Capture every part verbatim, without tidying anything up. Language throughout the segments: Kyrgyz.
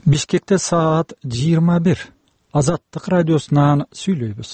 Бишкекте саат жыйырма бир. Азаттык радиосунан сүйлөйбүз.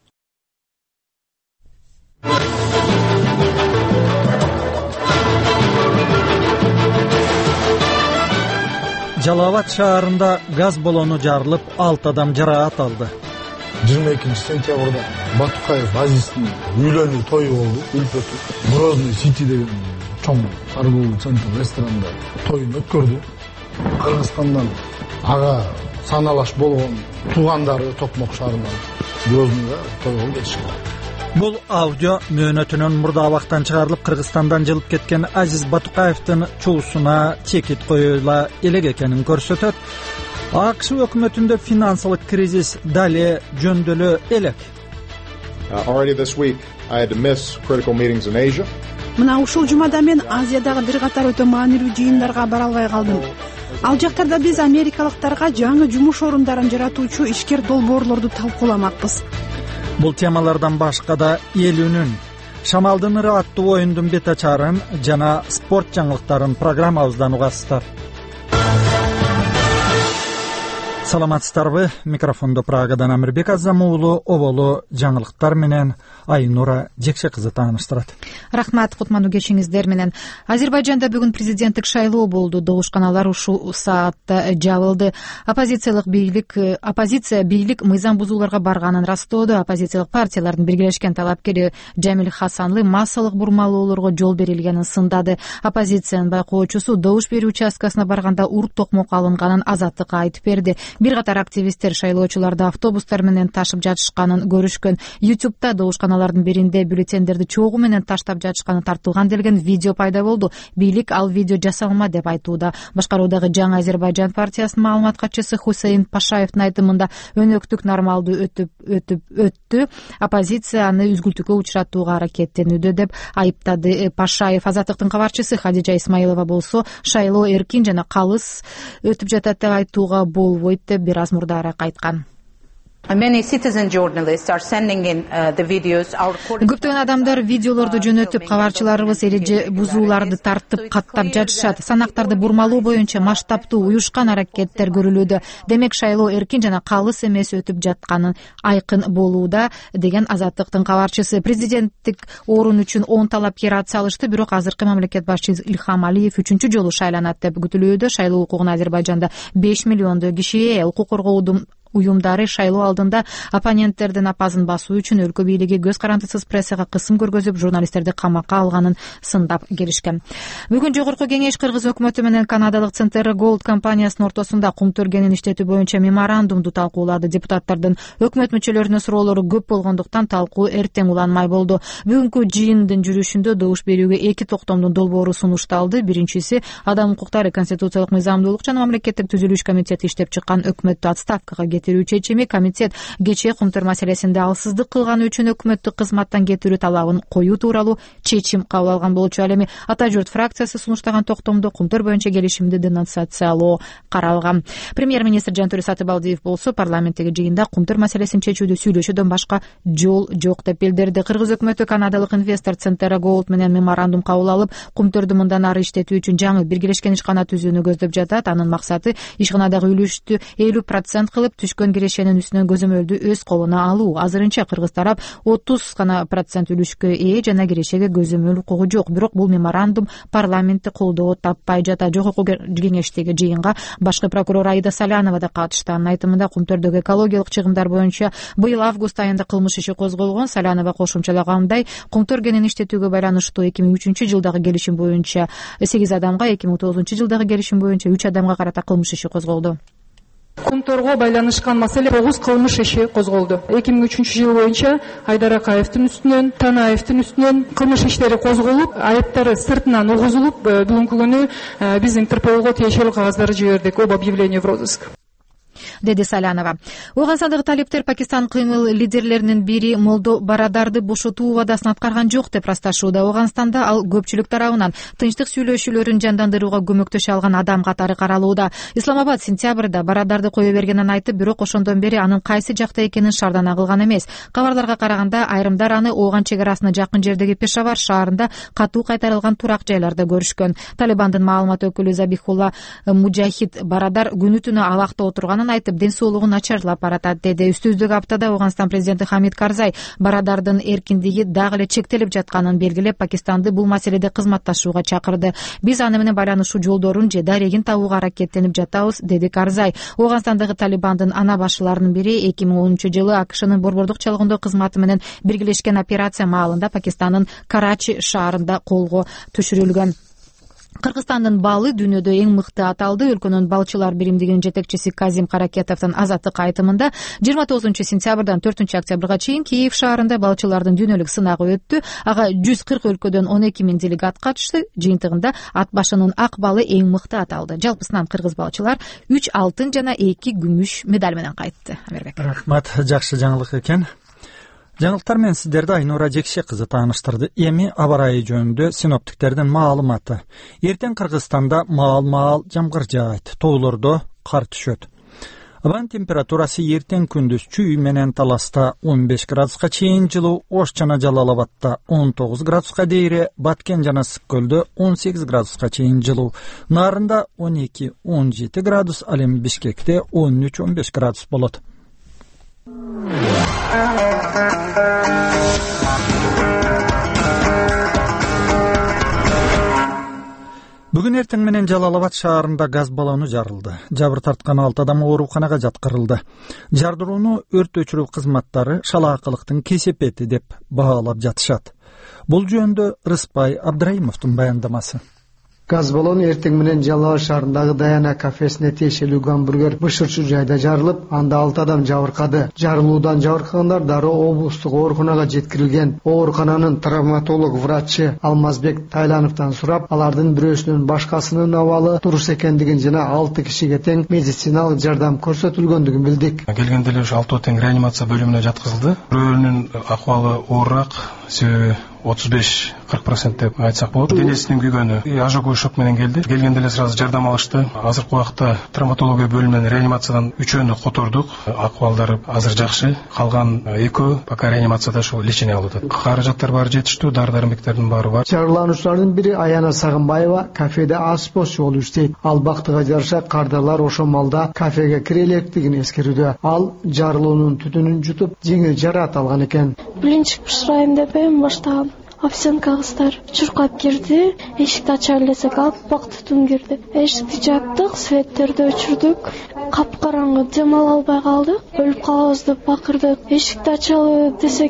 Жалал Абад шаарында газ баллону жарылып, алты адам жараат алды. жыйырма экинчи сентябрда Батукаев Азиздин үйлөнүү тою болду. Үлпөтү Грозный Сити деген чоң торговый центр ресторанда тоюн өткөрдү. Кыргызстандан ага саналаш болгон туугандары Токмок шаарынан Грозныйга тойго келишкен. Бул аудио мөөнөтүнөн мурда абактан чыгарылып, Кыргызстандан жылып кеткен Азиз Батукаевдин чуусуна чекит коюла элек экенин көрсөтөт. АКШ өкмөтүндө финансылык кризис дали жөндөөлө элек. Already this week I had to miss critical meetings in Asia. Мына ушул жумада мен Азиядагы бир катар өтө маанилүү жыйындарга бара албай калдым. Ал жактарда биз америкалыктарга жаңы жумуш орундарын жаратуучу ишкер долбоорлорду талкууламакпыз. Бул темалардан башка да эл үнүн, Шамалдын ыры аттуу оюндун бет ачарын жана спорт жаңылыктарын программабыздан угасыздар. Саламатсыздарбы? Микрофондо Прагадан Амирбек Азам уулу оболу жаңылыктар менен Айнура Жекше кызы тааныштырат. Рахмат, кутмандуу кечиңиздер менен. Азербайжанда бүгүн президенттик шайлоо болду. Добушканалар ушул саатта жабылды. Оппозициялык бийлик, оппозиция бийлик мыйзам бузууларга барганын растоодо. Оппозициялык партиялардын биргелешкен талапкери Жамил Хасанлы массалык бурмалоолорго жол берилгенин сындады. Оппозициянын байкоочусу добуш берүү участкасына барганда урт токмок алынганын Азаттыкка айтып берди. Бир катар активисттер шайлоочуларды автобустар менен ташып жатышканын көрүшкөн. YouTube'да добушканалардын биринде бюллетендерди чогуу менен таштап жатышканы тартылган делген видео пайда болду. Бийлик ал видео жасалма деп айтууда. Башкаруудагы Жаңы Азербайжан партиясынын маалымат катчысы Хусейин Пашаевдин айтымында өнөктүк нормалдуу өтүп өтүп өттү. Оппозиция аны үзгүлтүккө учуратууга аракеттенүүдө деп айыптады Пашаев. Азаттыктын кабарчысы Хадижа Исмаилова болсо шайлоо эркин жана калыс өтүп жатат деп айтууга болбойт деп бир аз мурдараак айткан. Көптөгөн адамдар видеолорду жөнөтүп, кабарчыларыбыз эреже бузууларды тартып, каттап жатышат. Санактарды бурмалоо боюнча масштабтуу уюшкан аракеттер көрүлүүдө. Демек шайлоо эркин жана калыс эмес өтүп жатканы айкын болууда, деген Азаттыктын кабарчысы. Президенттик орун үчүн он талапкер ат салышты, бирок азыркы мамлекет башчысы Илхам Алиев үчүнчү жолу шайланат деп күтүлүүдө. Шайлоо укугуна Азербайжанда беш миллиондой киши ээ. Укук коргоодун уюмдары шайлоо алдында оппоненттердин апазын басуу үчүн өлкө бийлиги көз карандысыз прессага кысым көргөзүп, журналисттерди камакка алганын сындап келишкен. Бүгүн жогорку кеңеш Кыргыз өкмөтү менен канадалык Центр Голд компаниясынын ортосунда кум төргенин иштетүү боюнча меморандумду талкуулады. Депутаттардын өкмөт мүчөлөрүнө суроолору көп болгондуктан талкуу эртең уланмай болду. Бүгүнкү жыйындын жүрүшүндө добуш берүүгө эки токтомдун долбоору сунушталды. Биринчиси адам укуктары, конституциялык мыйзамдуулук жана мамлекеттик түзүлүш комитети иштеп чыккан өкмөттү отставкага кетирүү чечими. Комитет кечээ кумтөр маселесинде алсыздык кылганы үчүн өкмөттү кызматтан кетирүү талабын коюу тууралуу чечим кабыл алган болчу. Ал эми Ата журт фракциясы сунуштаган токтомдо кумтөр боюнча келишимди денонсациялоо каралган. Премьер-министр Жантөре Сатыбалдиев болсо парламенттеги жыйында кумтөр маселесин чечүүдө сүйлөшүүдөн башка жол жок деп билдирди. Кыргыз өкмөтү канадалык инвестор Центр Голд менен меморандум кабыл алып, кумтөрдү мындан ары иштетүү үчүн жаңы биргелешкен ишкана түзүүнү көздөп жатат. Анын максаты ишканадагы үлүштү элүү процент кылып, түшкөн кирешенин үстүнөн көзөмөлдү өз колуна алуу. Азырынча кыргыз тарап отуз гана процент үлүшкө ээ жана кирешеге көзөмөл укугу жок. Бирок бул меморандум парламентте колдоо таппай жатат. Жогорку кеңештеги жыйынга башкы прокурор Аида Салянова да катышты. Анын айтымында кумтөрдөгү экологиялык чыгымдар боюнча быйыл август айында кылмыш иши козголгон. Салянова кошумчалагандай, кумтөргенин иштетүүгө байланыштуу эки миң үчүнчү жылдагы келишим боюнча сегиз адамга, эки миң тогузунчу жылдагы келишим боюнча үч адамга карата кылмыш иши козголду. Кумтөргө байланышкан маселе тогуз кылмыш иши козголду. эки миң үчүнчү жыл боюнча Айдар Акаевдин үстүнөн, Танаевдин үстүнөн кылмыш иштери козголуп, айыптары сыртынан угузулуп, бүгүнкү күнү биз Интерполго тиешелүү кагаздарды жибердик об объявлении в розыск. деди Салянова. Ооганстандагы талептер Пакистан кыймыл лидерлеринин бири Молдо Барадарды бошотуу убадасын аткарган жок деп ырасташууда. Ооганстанда ал көпчүлүк тарабынан тынчтык сүйлөшүүлөрүн жандандырууга көмөктөшө алган адам катары каралууда. Исламабад сентябрда Барадарды кое бергенин айтып, бирок ошондон бери анын кайсы жакта экенин шардана кылган эмес. Кабарларга караганда айрымдар аны Ооган чек арасына жакын жердеги Пешавар шаарында катуу кайтарылган турак жайларда көрүшкөн. Талибандын маалымат өкүлү Забихулла Муджахид Барадар күнү түнү алакта отурганын айтып, ден соолугу начарлап баратат деди. Үстүбүздөгү аптада Ооганстан президенти Хамид Карзай Барадардын эркиндиги дагы эле чектелип жатканын белгилеп, Пакистанды бул маселеде кызматташууга чакырды. Биз аны менен байланышуу жолдорун же дарегин табууга аракеттенип жатабыз, деди Карзай. Ооганстандагы Талибандын ана башчыларынын бири эки миң онунчу жылы АКШнын борбордук чалгындоо кызматы менен биргелешкен операция маалында Пакистандын Карачи шаарында колго түшүрүлгөн. Кыргызстандын балы дүйнөдө эң мыкты аталды. Өлкөнүн балчылар биримдигинин жетекчиси Казим Каракетовдун азаттык айтымында жыйырма тогузунчу сентябрдан төртүнчү октябрга чейин Киев шаарында балчылардын дүйнөлүк сынагы өттү. Ага жүз кырк өлкөдөн он эки миң делегат катышты. Жыйынтыгында ат башынын ак балы эң мыкты аталды. Жалпысынан кыргыз балчылар үч алтын жана эки күмүш медаль менен кайтты. Амербек. Рахмат, жакшы жаңылык экен. Жаңылыктар менен сиздерди Айнура Жекше кызы тааныштырды. Эми аба ырайы жөнүндө синоптиктердин маалыматы. Эртең Кыргызстанда маал-маал жамгыр жаайт, тоолордо кар түшөт. Абанын температурасы эртең күндүз Чүй менен Таласта он беш градуска чейин жылуу, Ош жана Жалал Абадта он тогуз градуска дейре, Баткен жана Ысык көлдө он сегиз градуска чейин жылуу, Нарында он эки он жети градус, ал эми Бишкекте он үч он беш градус болот. Бүгүн эртең менен Жалал Абад шаарында газ баллону жарылды. Жабыр тарткан алты адам ооруканага жаткырылды. Жардырууну өрт өчүрүү кызматтары шалаакылыктын кесепети деп баалап жатышат. Бул жөнүндө Рыспай Абдрайымовдун баяндамасы. Газ баллону эртең менен Жалал Абад шаарындагы Даяна кафесине тиешелүү гамбургер бышырчу жайда жарылып, анда алты адам жабыркады. Жарылуудан жабыркагандар дароо облустук ооруканага жеткирилген. Оорукананын травматолог врачы Алмазбек Тайлановдон сурап, алардын бирөөсүнүн башкасынын абалы туруш экендигин жана алты кишиге тең медициналык жардам көрсөтүлгөндүгүн билдик. Келгенде эле алтоо тең реанимация бөлүмүнө жаткызылды. Бирөөнүн акыбалы оорураак, себеби отуз беш кырк процент деп айтсак болот. Денесинин күйгөнү ожоговый шок менен келди. Келгенде эле сразу жардам алышты. Азыркы убакта травматология бөлүмүнөн реанимациядан үчөөнү котордук. Акыбалдары азыр жакшы. Калган экөө пока реанимацияда ошол лечение алып атат. Каражаттар баары жетиштүү, дары-дармектердин баары бар. Жарылануучулардын бири Аяна Сагынбаева кафеде ашпозчу болуп иштейт. Ал бактыга жараша кардарлар ошол малда кафеге кире электигин эскерүүдө. Ал жарылуунун түтүнүн жутуп, жеңил жараат алган экен. Блинчик пышырайын деп эми баштагам. Официантка кыздар чуркап кирди, эшикти ача элесек аппак түтүн кирди. Эшикти жаптык, светтерди өчүрдүк. Капкараңгы, дем ала албай калдык. Өлүп калабыз деп бакырдык. Эшикти ачалы десек,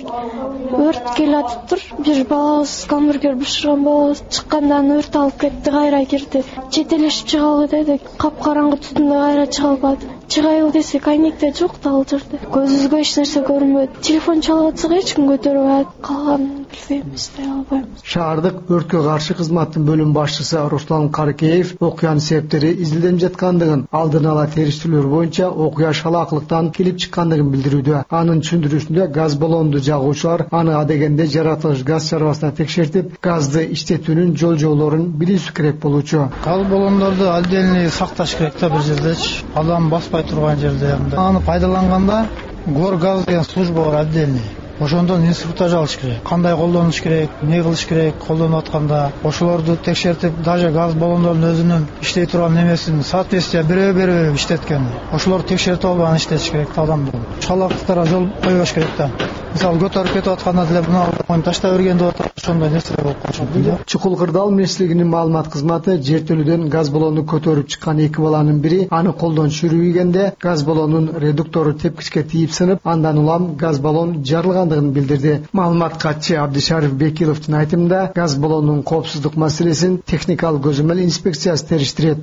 өрт келатыптыр. Бир балабыз гамбургер бышырган балабыз чыккандан өрт алып кетти, кайра кирди. Жетелешип чыгалы дедик. Капкараңгы түтүндө кайра чыга албады. Чыгайыл десек, айнекте жок да ал жерде. Көзүбүзгө эч нерсе көрүнбөйт. Телефон чалып атсак эч ким көтөрбөйт. Калганын билбейбиз. Шаардык өрткө каршы кызматтын бөлүм башчысы Руслан Карыкеев окуянын себептери изилденип жаткандыгын, алдын ала териштирүүлөр боюнча окуя шалаакылыктан келип чыккандыгын билдирүүдө. Анын түшүндүрүүсүндө газ баллонду жагуучулар аны адегенде жаратылыш газ чарбасына текшертип, газды иштетүүнүн жол жолдорун билүүсү керек болчу. Газ баллондорду отдельный сакташ керек да, бир жердечи, адам баспай турган жерде. Аны пайдаланганда Горгаз деген служба бар отдельный. Ошондон инструктаж алыш керек. Кандай колдонуш керек, эмне кылыш керек, колдонуп атканда ошолорду текшертип, даже газ баллондордун өзүнүн иштей турган немесин соответствие бере бере иштеткен. Ошолорду текшертип албай иштетиш керек да адамды. Шалаактыктарга жол койбош керек да. Мисалы көтөрүп кетип атканда деле мына таштай берген деп атат, ошондой нерсе болуп калат. Чукул Кырдаал мешитлигинин маалымат кызматы жертөлүүдөн газ баллонду көтөрүп чыккан эки баланын бири аны колдон чүрүүгенде газ баллонунун редуктору тепкичке тийип сынып, андан улам газ баллон жарылгандыгын билдирди. Маалымат катчы Абдишариф Бекиловдун айтымында газ баллонунун коопсуздук маселесин техникалык көзөмөл инспекциясы териштирет.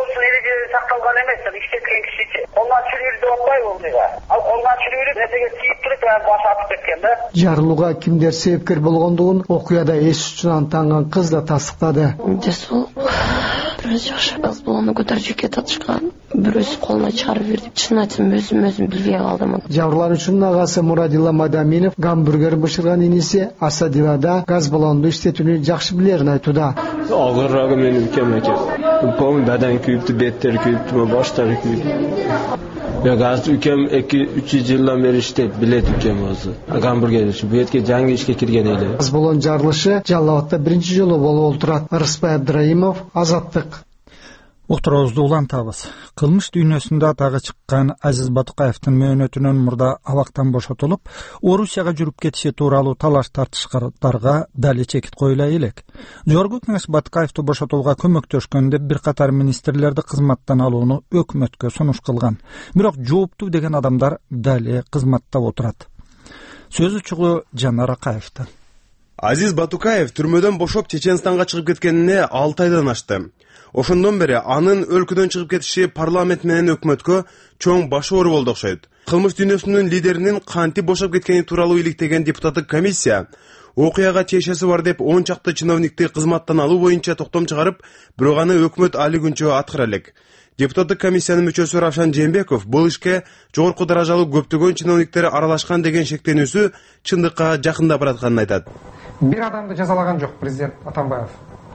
Сакталган эмес, иштеткен кишичи. Колдон чүрүүрдү отпой болдуга. Ал колдон чүрүүрүп нерсеге тийип туруп башы атып кеткен да. Жарылууга кимдер себепкер болгондугун окуяда эс учунан танган кыз да тастыктады. Десол бирөөс жакшы газ баллону көтөрүп кетип атышкан. бирөөсү колуна чыгарып берди. Чын айтсам өзүм өзүм билбей калдым. Жабырлануучунун агасы Мурадилла Мадаминов гамбургер бышырган иниси Асадилада газ баллонду иштетүүнү жакшы билерин айтууда. Агыррагы менин укем экен. Укем бадан күйүптү, беттери күйүптү, баштары күйүптү. Я газ укем эки үч жылдан бери иштейт, билет укем өзү. Гамбургер иши бу этке жаңы ишке кирген эле. Газ баллон жарылышы Жалал Абадта биринчи жолу болуп турат. Рыспай Абдраимов, Азаттык. Уктуруубузду улантабыз. Кылмыш дүйнөсүндө атагы чыккан Азиз Батукаевдин мөөнөтүнөн мурда абактан бошотулуп, Орусияга жүрүп кетиши тууралуу талаш тартыштарга дали чекит коюла элек. Жогорку Кеңеш Батукаевди бошотууга көмөктөшкөн деп бир катар министрлерди кызматтан алууну өкмөткө сунуш кылган. Бирок жооптуу деген адамдар дали кызматта отурат. Сөз учугу Жанар Акаевдин. Азиз Батукаев түрмөдөн бошоп Чеченстанга чыгып кеткенине алты айдан ашты. Ошондон бери анын өлкөдөн чыгып кетиши парламент менен өкмөткө чоң баш оор болду окшойт. Кылмыш дүйнөсүнүн лидеринин кантип бошоп кеткени тууралуу иликтеген депутаттык комиссия окуяга чешеси бар деп он чакты чиновникти кызматтан алуу боюнча токтом чыгарып, бирок аны өкмөт али күнчө аткара элек. Депутаттык комиссиянын мүчөсү Равшан Жээнбеков бул ишке жогорку даражалуу көптөгөн чиновниктер аралашкан деген шектенүүсү чындыкка жакындап баратканын айтат. Бир адамды жазалаган жок президент Атамбаев.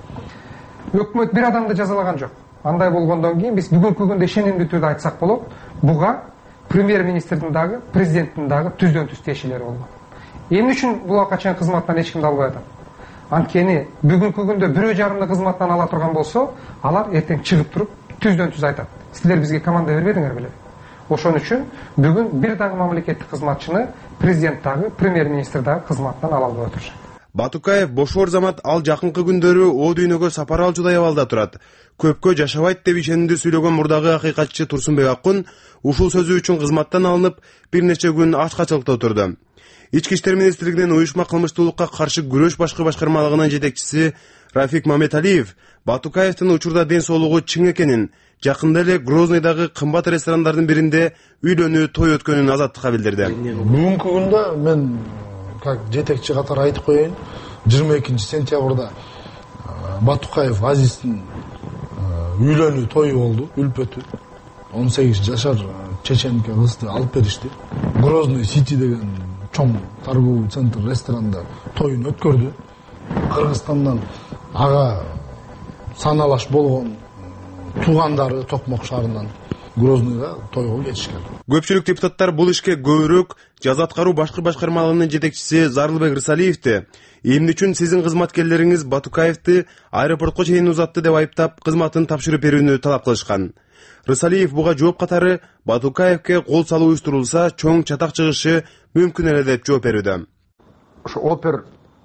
Өкмөт бир адамды жазалаган жок. Андай болгондон кийин биз бүгүнкү күндө ишенимдүү түрдө айтсак болот, буга премьер-министрдин дагы, президенттин дагы түздөн түз тиешелери болгон. Эмне үчүн буга качан кызматтан эч кимди албай атат? Анткени бүгүнкү күндө бирөө жарымды кызматтан ала турган болсо, алар эртең чыгып туруп түздөн түз айтат. Силер бизге команда бербедиңер беле? Ошон үчүн бүгүн бир дагы мамлекеттик кызматчыны президент дагы, премьер-министр дагы кызматтан ала албай отурушат. Батукаев бошор замат ал жакынкы күндөрү о дүйнөгө сапар алчудай абалда турат. Көпкө жашабайт деп ишенди сүйлөгөн мурдагы акыйкатчы Турсунбек Акун ушул сөзү үчүн кызматтан алынып, бир нече күн ачкачылыкта отурду. Ички иштер министрлигинин уюшма кылмыштуулукка каршы күрөш башкы башкармалыгынын жетекчиси Рафик Мамедалиев Батукаевдин учурда ден соолугу чың экенин, жакында эле Грознойдагы кымбат ресторандардын биринде үйлөнүү той өткөнүн Азаттыкка билдирди. Бүгүнкү күндө мен как жетекчи катары айтып коеюн, жыйырма экинчи сентябрда Батукаев Азиздин үйлөнүү тою болду, үлпөтү. он сегиз жашар чеченке кызды алып беришти. Грозный Сити деген чоң торговый центр ресторанда тоюн өткөрдү. Кыргызстандан ага саналаш болгон туугандары Токмок шаарынан Грознойга тойго кетишкен. Көпчүлүк депутаттар бул ишке көбүрөөк жаза аткаруу башкы башкармалыгынын жетекчиси Зарлыбек Рысалиевди эмне үчүн сиздин кызматкерлериңиз Батукаевди аэропортко чейин узатты деп айыптап, кызматын тапшырып берүүнү талап кылышкан. Рысалиев буга жооп катары Батукаевке кол салуу уюштурулса, чоң чатак чыгышы мүмкүн эле деп жооп берүүдө. Ошо опер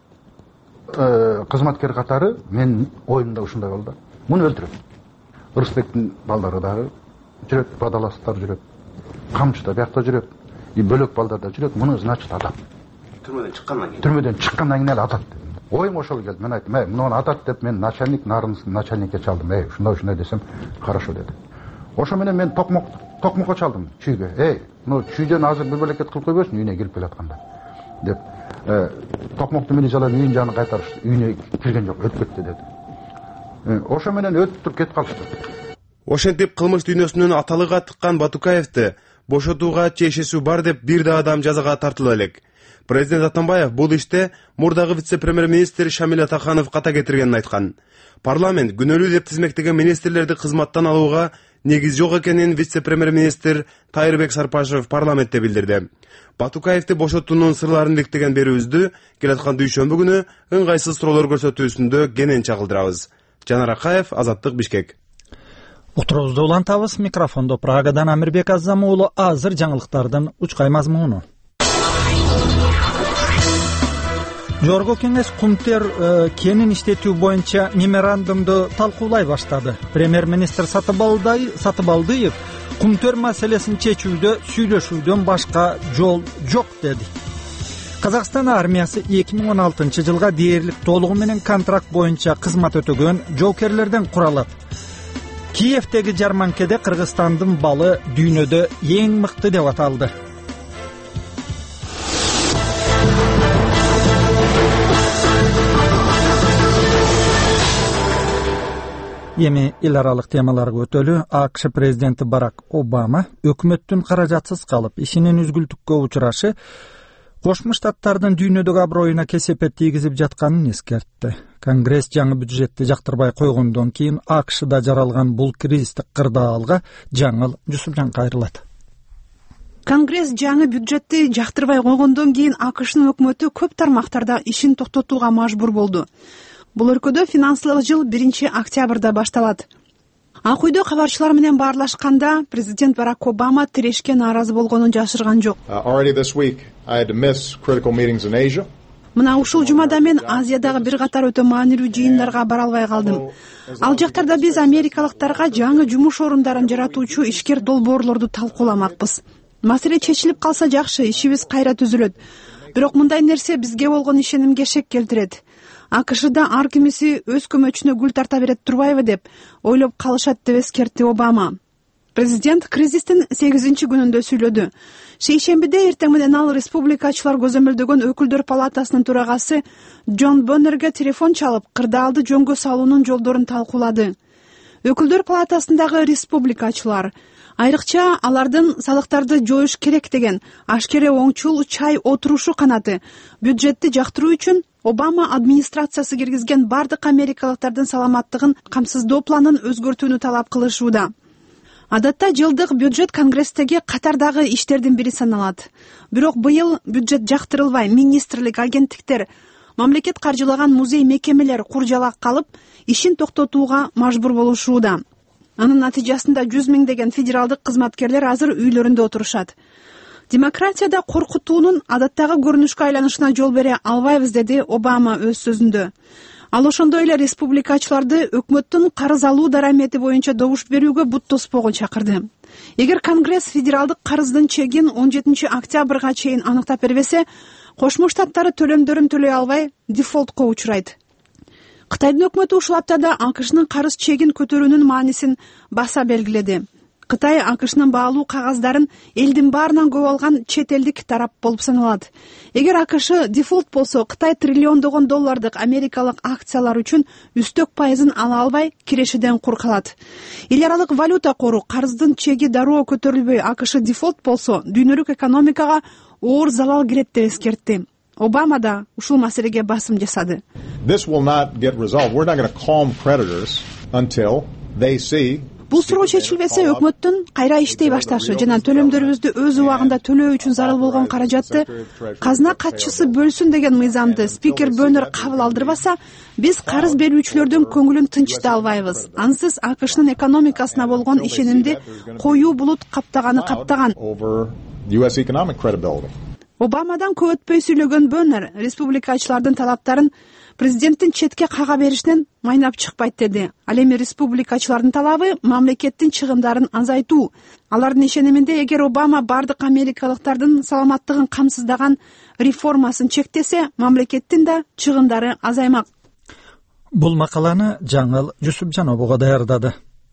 кызматкер катары мен оюмда ушундай болду. Муну өлтүрөт. Рысбектин балдары дагы жүрөт, бадаластар жүрөт. Камчыда биякта жүрөт. И бөлөк балдар да жүрөт. Муну значит атат. Түрмөдөн чыккандан кийин. Түрмөдөн чыккандан кийин эле атат. Оюм ошол келди. Мен айттым, "Эй, муну атат" деп мен начальник нарынсын начальникке чалдым. "Эй, ушундай ушундай" десем, "Хорошо" деди. Ошо менен мен Токмок Токмокко чалдым чүйгө. "Эй, муну чүйдөн азыр бир бөлөкет кылып койбойсуң, үйүнө келип келатканда" деп. Токмоктун милициялар үйүн жаны кайтарышты. Үйүнө кирген жок, өтүп кетти деди. Ошо менен өтүп туруп кетип калышты. Ошентип кылмыш дүйнөсүнүн аталыга тыккан Батукаевди бошотууга чешеси бар деп бир да адам жазага тартыла элек. Президент Атамбаев бул иште мурдагы вице-премьер-министр Шамил Атаханов ката кетиргенин айткан. Парламент күнөөлүү деп тизмектеген министрлерди кызматтан алууга негиз жок экенин вице-премьер-министр Тайырбек Сарпашев парламентте билдирди. Батукаевди бошотуунун сырларын бектеген берүүбүздү келаткан дүйшөмбү күнү ыңгайсыз суроолор көрсөтүүсүндө кенен чагылдырабыз. Жанар Акаев, Азаттык, Бишкек. Уктуруубузду улантабыз. Микрофондо Прагадан Амирбек Азам уулу. Азыр жаңылыктардын учкай мазмуну. Жогорку кеңеш кумтер кенин иштетүү боюнча меморандумду талкуулай баштады. Премьер-министр Сатыбалдыев кумтөр маселесин чечүүдө сүйлөшүүдөн башка жол жок деди. Казакстан армиясы эки миң он алтынчы жылга дээрлик толугу менен контракт боюнча кызмат өтөгөн жоокерлерден куралат. Киевдеги жарманкеде Кыргызстандын балы дүйнөдө эң мыкты деп аталды. Эми эл аралык темаларга өтөлү. АКШ президенти Барак Обама өкмөттүн каражатсыз калып ишинин үзгүлтүккө учурашы Кошмо Штаттардын дүйнөдөгү аброюна кесепет тийгизип жатканын эскертти. Конгресс жаңы бюджетти жактырбай койгондон кийин АКШда жаралган бул кризистик кырдаалга жаңыл Жусупжан кайрылат. Конгресс жаңы бюджетти жактырбай койгондон кийин АКШнын өкмөтү көп тармактарда ишин токтотууга мажбур болду. Бул өлкөдө финансылык жыл биринчи октябрда башталат. Ак үйдө кабарчылар менен баарлашканда президент Барак Обама тирешке нааразы болгонун жашырган жок. Мына ушул жумада мен Азиядагы бир катар өтө маанилүү жыйындарга бара албай калдым. Ал жактарда биз америкалыктарга жаңы жумуш орундарын жаратуучу ишкер долбоорлорду талкууламакпыз. Маселе чечилип калса жакшы, ишибиз кайра түзүлөт. Бирок мындай нерсе бизге болгон ишенимге шек келтирет. АКШда ар кимиси өз көмөчүнө гүл тарта берет турбайбы деп ойлоп калышат деп эскертти Обама. Президент кризистин сегизинчи күнүндө сүйлөдү. Шейшембиде эртең менен ал республикачылар көзөмөлдөгөн өкүлдөр палатасынын төрагасы Джон Боннерге телефон чалып, кырдаалды жөнгө салуунун жолдорун талкуулады. Өкүлдөр палатасындагы республикачылар айрыкча алардын салыктарды жоюш керек деген ашкере оңчул чай отурушу канаты бюджетти жактыруу үчүн Обама администрациясы киргизген бардык америкалыктардын саламаттыгын камсыздоо планын өзгөртүүнү талап кылышууда. Адатта жылдык бюджет Конгресстеги катардагы иштердин бири саналат. Бирок быйыл бюджет жактырылбай, министрлик, агенттиктер, мамлекет каржылаган музей мекемелер куржалак калып, ишин токтотууга мажбур болушууда. Анын натыйжасында жүз миңдеген федералдык кызматкерлер азыр үйлөрүндө отурушат. Демократияда коркутуунун адаттагы көрүнүшкө айланышына жол бере албайбыз, деди Обама өз сөзүндө. Ал ошондой эле республикачыларды өкмөттүн карыз алуу дарамети боюнча добуш берүүгө бут тоспогон чакырды. Эгер Конгресс федералдык карыздын чегин он жетинчи октябрга чейин аныктап бербесе, Кошмо Штаттары төлөмдөрүн төлөй албай дефолтко учурайт. Кытайдын өкмөтү ушул аптада АКШнын карыз чегин көтөрүүнүн маанисин баса белгиледи. Кытай АКШнын баалуу кагаздарын элдин баарынан көп алган чет элдик тарап болуп саналат. Эгер АКШ дефолт болсо, Кытай триллиондогон доллардык америкалык акциялар үчүн үстөк пайызын ала албай кирешеден кур калат. Эл аралык валюта кору карыздын чеги дароо көтөрүлбөй АКШ дефолт болсо, дүйнөлүк экономикага оор залал кирет деп эскертти. Обама да ушул маселеге басым жасады. Бул суроо чечилбесе, өкмөттүн кайра иштей башташы жана төлөмдөрүбүздү өз убагында төлөө үчүн зарыл болгон каражатты казына катчысы бөлсүн деген мыйзамды спикер Боннер кабыл алдырбаса, биз карыз берүүчүлөрдүн көңүлүн тынчыта албайбыз. Ансыз АКШнын экономикасына болгон ишенимди коюу булут каптаганы каптаган. Обамадан көп өтпөй сүйлөгөн Боннер республикачылардын талаптарын президенттин четке кага беришинен майнап чыкпайт деди. Ал эми республикачылардын талабы мамлекеттин чыгымдарын азайтуу. Алардын ишениминде, эгер Обама бардык америкалыктардын саламаттыгын камсыздаган реформасын чектесе, мамлекеттин да чыгымдары азаймак. Бул макаланы жаңыл Жусупжановго даярдады.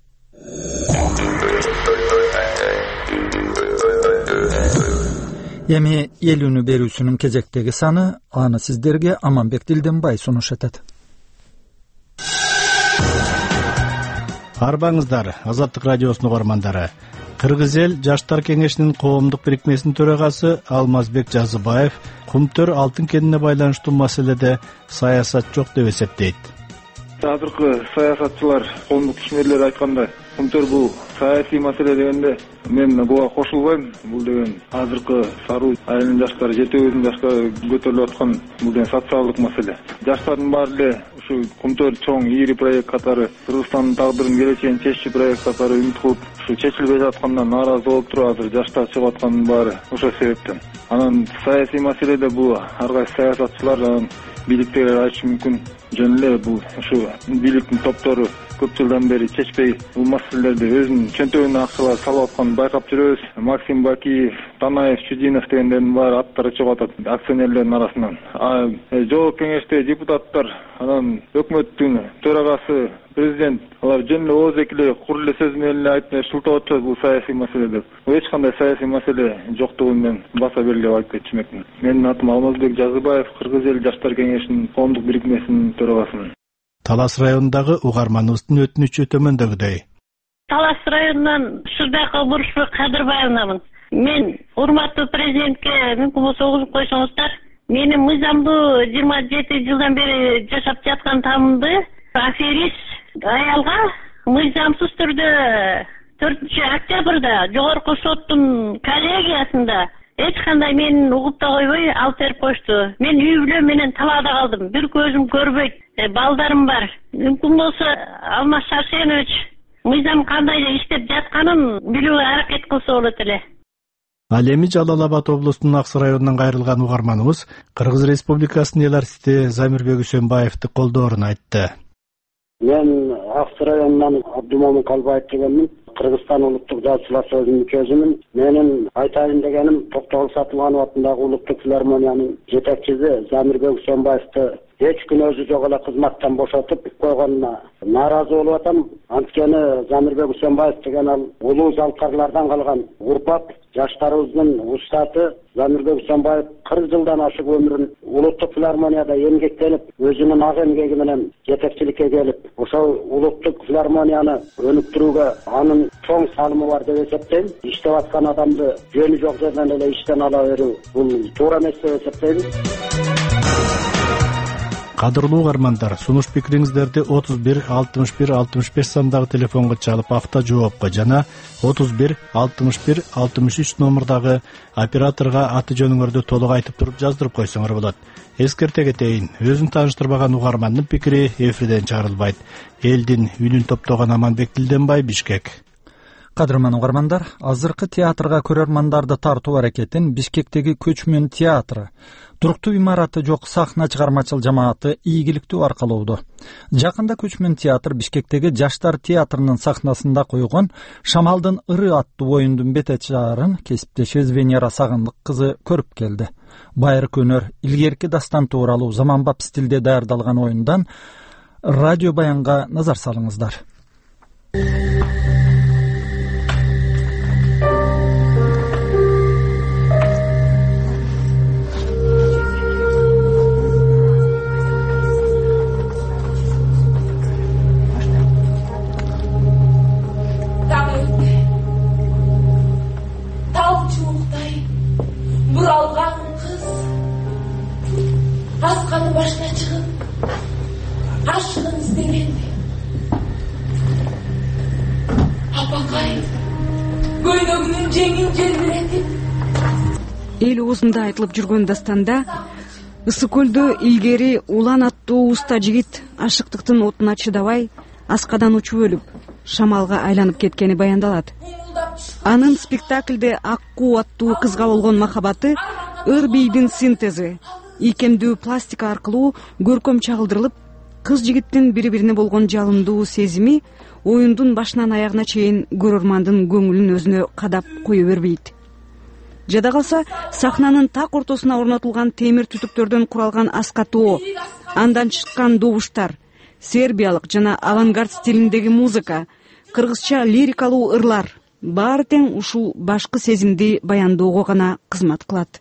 Эми эл үнү берүүсүнүн кезектеги саны, аны сиздерге Аманбек Дилденбай сунуш этет. Арбаңыздар, Азаттык радиосунун угармандары. Кыргыз эл Жаштар кеңешинин коомдук бирикмесинин төрагасы Алмазбек Жазыбаев Кумтөр алтын кенине байланыштуу маселеде саясат жок деп эсептейт. Азыркы саясатчылар, коомдук ишмерлер айткандай, Кумтөр бул саясий маселе дегенде мен буга кошулбайм. Бул деген азыркы Саруу айылынын жаштары, Жети өзүнүн жаштары көтөрүлүп аткан бул деген социалдык маселе. Жаштардын баары эле ушу Кумтөр чоң ийри проект катары, Кыргызстандын тагдырын келечегин чеччү проект катары үмүт кылып, ушу чечилбей жаткандан нааразы болуп туруп, азыр жаштар чыгып атканын баары ошол себептен. Анан саясий маселеде бул ар кайсы саясатчылар анан бийликтер айтышы мүмкүн, жөн эле бул ушу бийликтин топтору көп жылдан бери чечпей бул маселелерди өзүнүн чөнтөгүнө акчалар салып атканын байкап жүрөбүз. Максим Бакиев, Танаев, Чудинов дегендердин баары аттары чыгып атат акционерлердин арасынан. Жогорку кеңеште депутаттар, анан өкмөттүн төрагасы, президент, алар жөн эле ооз экиле кур эле сөз менен эле айтып шылтап атышат бул саясий маселе деп. Эч кандай саясий маселе жоктугун мен баса белгилеп айтып кетчүмекмин. Менин атым Алмазбек Жазыбаев, Кыргыз эл Жаштар кеңешинин коомдук бирикмесинин төрагасымын. Талас районундагы угарманыбыздын өтүнүчү төмөндөгүдөй. Талас районунан Шурбакова Бурушбек Кадырбаевнамын. Мен урматтуу президентке мүмкүн болсо угуп койсоңуздар, менин мыйзамдуу жыйырма жети жылдан бери жашап жаткан таамымды аферист аялга мыйзамсыз түрдө төртүнчү октябрда жогорку соттун коллегиясында эч кандай менин угуп да койбой алып берип коюшту. Мен үй бүлөм менен талаада калдым. Бир көзүм көрбөйт, балдарым бар. Мүмкүн болсо Алмаз Шарсенович мыйзам кандай иштеп жатканын билүүгө аракет кылса болот эле. Ал эми Жалал Абад облусунун Аксы районунан кайрылган угарманыбыз Кыргыз Республикасынын эл артисти Замирбек Үсөнбаевди колдоорун айтты. Мен Аксы районунан Абдумомун Калбаев дегенмин. Кыргызстан улуттук жазуучулар союзунун мүчөсүмүн. Менин айтайын дегеним Токтогул Сатылганов атындагы улуттук филармониянын жетекчиси Замирбек Үсөнбаевди эч күн өзү жок эле кызматтан бошотуп койгонуна нааразы болуп атам. Анткени Замирбек Үсөнбаев деген ал улуу залкарлардан калган урпак, жаштарыбыздын устаты. Замирбек Үсөнбаев кырк жылдан ашык өмүрүн улуттук филармонияда эмгектенип, өзүнүн ак эмгеги менен жетекчиликке келип, ошол улуттук филармонияны өнүктүрүүгө анын чоң салымы бар деп эсептейм. Иштеп аткан адамды жөнү жок жерден эле иштен ала берүү бул туура эмес деп эсептейм. Кадырлуу угармандар, сунуш пикириңиздерди отуз бир алтымыш бир алтымыш беш сандагы телефонго чалып авто жоопко жана отуз бир алтымыш бир алтымыш үч номурдагы операторго аты жөнүңөрдү толук айтып туруп жаздырып койсоңор болот. Эскерте кетейин, өзүн тааныштырбаган угармандын пикири эфирден чыгарылбайт. Элдин үнүн топтогон Аманбек Дилденбай, Бишкек. Кадырман угармандар, азыркы театрга көрөрмандарды тартуу аракетин Бишкектеги көчмөн театры, туруктуу имараты жок сахна чыгармачыл жамааты ийгиликтүү аркалоодо. Жакында көчмөн театр Бишкектеги Жаштар театрынын сахнасында койгон Шамалдын ыры аттуу оюндун бетечарын кесиптешибиз Венера Сагындык кызы көрүп келди. Байыркы өнөр, илгерки дастан тууралуу заманбап стилде даярдалган оюндан радио баянга назар салыңыздар. Buralgan kız askanın başına çıkıp aşkını istemendi. Apakay göynөгүнүн жеңин желбиретип эл оозунда айтылып жүргөн дастанда Ысык көлдө илгери Улан аттуу уста жигит ашыктыктын отуна чыдабай аскадан учуп өлүп шамалга айланып кеткени баяндалат. Анын спектакльде Аккуу аттуу кызга болгон махабаты ыр бийдин синтези, ийкемдүү пластика аркылуу көркөм чагылдырылып, кыз жигиттин бири-бирине болгон жалындуу сезими оюндун башынан аягына чейин көрөрмандын көңүлүн өзүнө кадап кое бербейт. Жада калса, сахнанын так ортосуна орнотулган темир түтүктөрдөн куралган аска тоо, андан чыккан добуштар, сербиялык жана авангард стилиндеги музыка, кыргызча лирикалуу ырлар баары тең ушул башкы сезимди баяндоого гана кызмат кылат.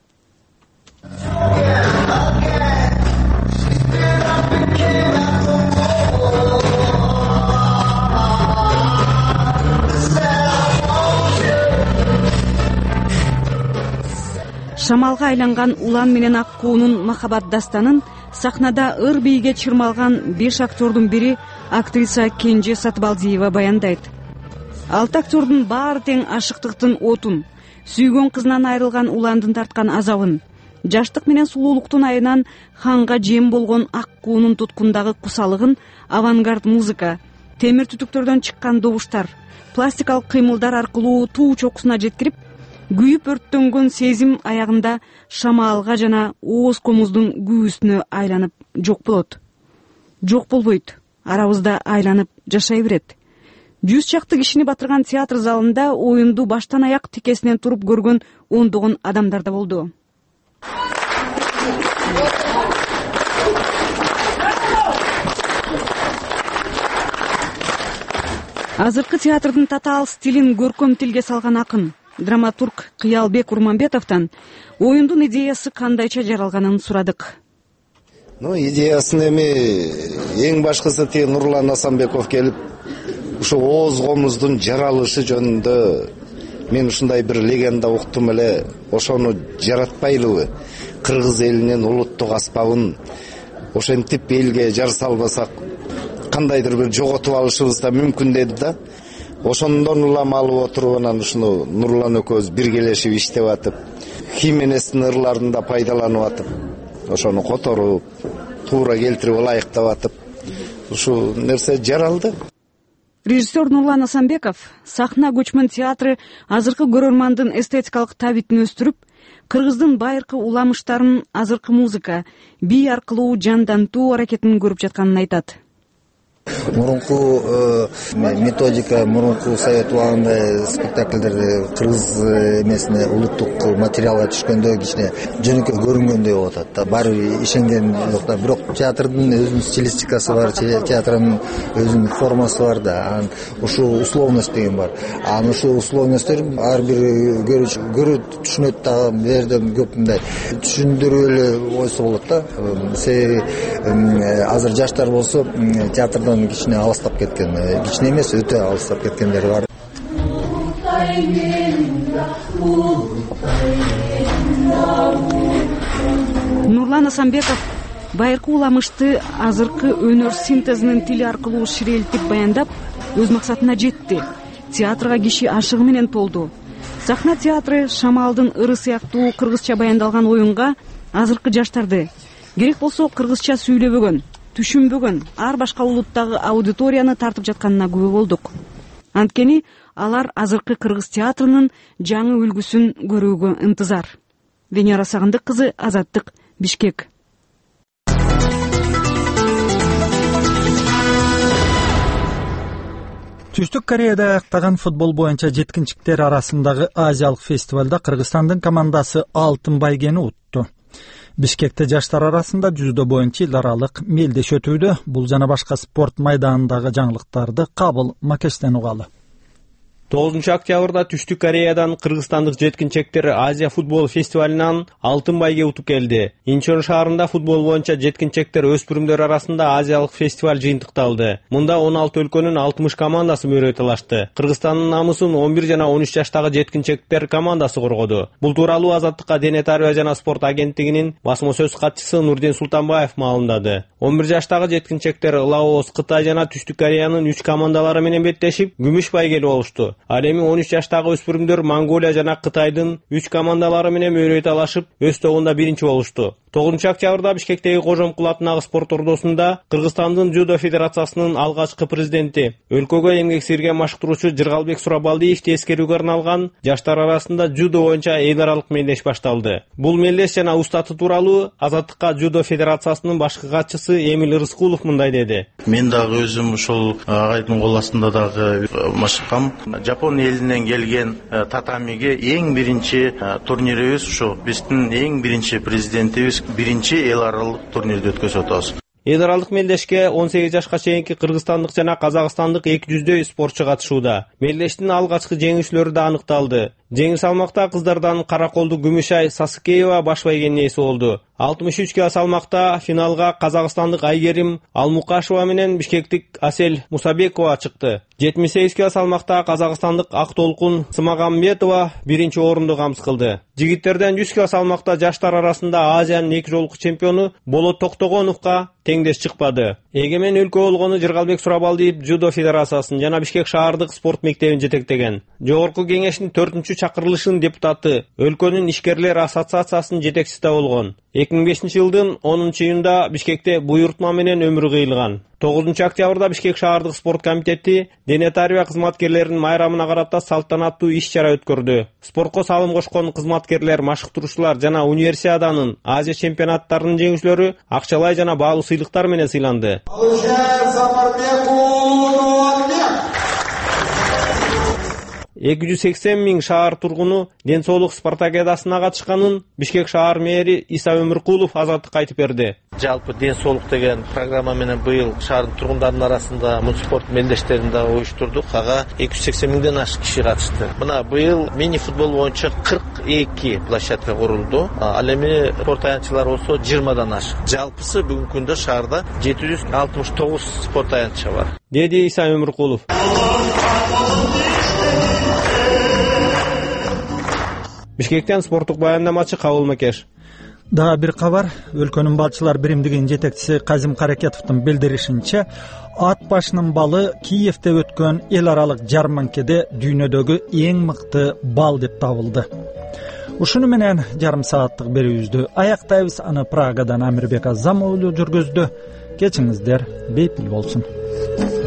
Шамалга айланган Улан менен Аккуунун махабат дастанын сахнада ыр бийге чырмалган беш актердун бири актриса Кенже Сатыбалдиева баяндайт. Алты актердун баары тең ашыктыктын отун, сүйгөн кызынан айрылган Уландын тарткан азабын, жаштык менен сулуулуктун айынан ханга жем болгон Аккуунун туткундагы кусалыгын авангард музыка, темир түтүктөрдөн чыккан добуштар, пластикалык кыймылдар аркылуу туу чокусуна жеткирип, күйүп өрттөнгөн сезим аягында шамалга жана ооз комуздун күүсүнө айланып жок болот. Жок болбойт, арабызда айланып жашай берет. Жүз чакты кишини батырган театр залында оюнду баштан аяк тикесинен туруп көргөн ондогон адамдар да болду. Азыркы театрдын татаал стилин көркөм тилге салган акын, драматург Кыялбек Урманбетовдон оюндун идеясы кандайча жаралганын сурадык. Ну, идеясын эми эң башкысы тиги Нурлан Асанбеков келип, ушу ооз комуздун жаралышы жөнүндө мен ушундай бир легенда уктум эле, ошону жаратпайлыбы? Кыргыз элинин улуттук аспабын ошентип элге жар салбасак кандайдыр бир жоготуп алышыбыз да мүмкүн деди да. Ошондон улам алып отуруп анан ушуну Нурлан экөөбүз биргелешип иштеп атып, Хименестин ырларын да пайдаланып атып, ошону которуп, туура келтирип ылайыктап атып, ушу нерсе жаралды. Режиссер Нурлан Асанбеков сахна көчмөн театры азыркы көрөрмандын эстетикалык табитин өстүрүп, кыргыздын байыркы уламыштарын азыркы музыка, бий аркылуу жандантуу аракетин көрүп жатканын айтат. Мурунку методика, мурунку совет убагында спектакльдер кыргыз эмесине улуттук материалга түшкөндө кичине жөнөкөй көрүнгөндөй болуп атат. Баары бир ишенген жок да, бирок театрдын өзүнүн стилистикасы бар, театрдын өзүнүн формасы бар да. Анан ушул условность деген бар. Анан ушул условностьтер ар бир көрүүчү көрүп түшүнөт да, бердем көп мындай түшүндүрүп эле ойсо болот да. Себеби азыр жаштар болсо театрдан кичине алыстап кеткен, кичине эмес, өтө алыстап кеткендер бар. Нурлан Асанбеков байыркы уламышты азыркы өнөр синтезинин тили аркылуу ширелтип баяндап, өз максатына жетти. Театрга киши ашыгы менен толду. Сахна театры Шамалдын ыры сыяктуу кыргызча баяндалган оюнга азыркы жаштарды, керек болсо кыргызча сүйлөбөгөн, түшүнбөгөн ар башка улуттагы аудиторияны тартып жатканына күбө болдук. Анткени алар азыркы кыргыз театрынын жаңы үлгүсүн көрүүгө ынтызар. Венера Сагындык кызы, Азаттык, Бишкек. Түштүк Кореяда аяктаган футбол боюнча жеткинчиктер арасындагы Азиялык фестивалда Кыргызстандын командасы алтын байгени утту. Бишкекте жаштар арасында жүзүүдө боюнча эл аралык мелдеш өтүүдө. Бул жана башка спорт майданындагы жаңылыктарды Кабыл Макештен угалы. тогузунчу октябрда Түштүк Кореядан кыргызстандык жеткинчектер Азия футбол фестивалынан алтын байге утуп келди. Инчон шаарында футбол боюнча жеткинчектер өспүрүмдөр арасында Азиялык фестиваль жыйынтыкталды. Мында он алты өлкөнүн алтымыш командасы мөрөй талашты. Кыргызстандын намысын он бир жана он үч жаштагы жеткинчектер командасы коргоду. Бул тууралуу Азаттыкка Дене тарбия жана спорт агенттигинин басма сөз катчысы Нурдин Султанбаев маалымдады. он бир жаштагы жеткинчектер Лаос, Кытай жана Түштүк Кореянын үч командалары менен беттешип, күмүш байгели болушту. Ал эми он үч жаштагы өспүрүмдөр Монголия жана Кытайдын үч командалары менен мөрөй талашып, өз тобунда биринчи болушту. тогузунчу октябрда Бишкектеги Кожомкул атындагы спорт ордосунда Кыргызстандын Жудо федерациясынын алгачкы президенти, өлкөгө эмгек сирген машыктыруучу Жыргалбек Сурабалдиевди эскерүүгө арналган жаштар арасында жудо боюнча эл аралык мелдеш башталды. Бул мелдеш жана устаты тууралуу Азаттыкка Жудо федерациясынын башкы катчысы Эмил Рыскулов мындай деди. Мен дагы өзүм ушул агайдын кол астында дагы машыккам. Жапон элинен келген татамиге эң биринчи турнирибиз ушу. Биздин эң биринчи президентибиз биринчи эл аралык турнирди өткөзүп атабыз. Эл аралык мелдешке он сегиз жашка чейинки кыргызстандык жана казакстандык эки жүздөй спортчу катышууда. Мелдештин алгачкы жеңүүчүлөрү да аныкталды. Жеңил салмакта кыздардан Караколду Күмүшай Сасыкеева баш байгенин ээси болду. алтымыш үч кило салмакта финалга казакстандык Айгерим Алмукашева менен бишкектик Асел Мусабекова чыкты. жетимиш сегиз кило салмакта казакстандык Актолкун Сымагамбетова биринчи орунду камсыз кылды. Жигиттерден жүз кило салмакта жаштар арасында Азиянын эки жолку чемпиону Болот Токтогоновго теңдеш чыкпады. Эгемен өлкө болгону Жыргалбек Сурабалдиев Жудо федерациясын жана Бишкек шаардык спорт мектебин жетектеген. Жогорку кеңештин төртүнчү чакырылышынын депутаты, өлкөнүн ишкерлер ассоциациясынын жетекчиси да болгон. эки миң бешинчи жылдын онунчу июнда Бишкекте буйртма менен өмүрү кыйылган. тогузунчу октябрда Бишкек шаардык спорт комитети дене тарбия кызматкерлеринин майрамына карата салтанаттуу иш-чара өткөрдү. Спортко салым кошкон кызматкерлер, машыктыруучулар жана универсиаданын Азия чемпионаттарынын жеңүүчүлөрү акчалай жана баалуу сыйлыктар менен сыйланды. эки жүз сексен миң шаар тургуну ден соолук спартакиадасына катышканын Бишкек шаар мэри Иса Өмүркулов Азаттыкка айтып берди. Жалпы ден соолук деген программа менен быйыл шаардын тургундарынын арасында муз спорт мелдештерин да уюштурдук. Ага эки жүз сексен миңден ашык киши катышты. Мына быйыл мини футбол боюнча кырк эки площадка курулду. Ал эми спорт аянтчылар болсо жыйырмадан ашык. Жалпысы бүгүнкү күндө шаарда жети жүз алтымыш тогуз спорт аянтчы бар, деди Иса Өмүркулов. Бишкектен спорттук баяндамачы Кабыл Макеш. Дагы бир кабар. Өлкөнүн балчылар биримдигинин жетекчиси Казим Каракетовдун билдиришинче, ат башынын балы Киевде өткөн эл аралык жарманкеде дүйнөдөгү эң мыкты бал деп табылды. Ушуну менен жарым сааттык берүүбүздү аяктайбыз. Аны Прагадан Амирбек Азамоğlu жүргөздү. Кечиңиздер бейпил болсун.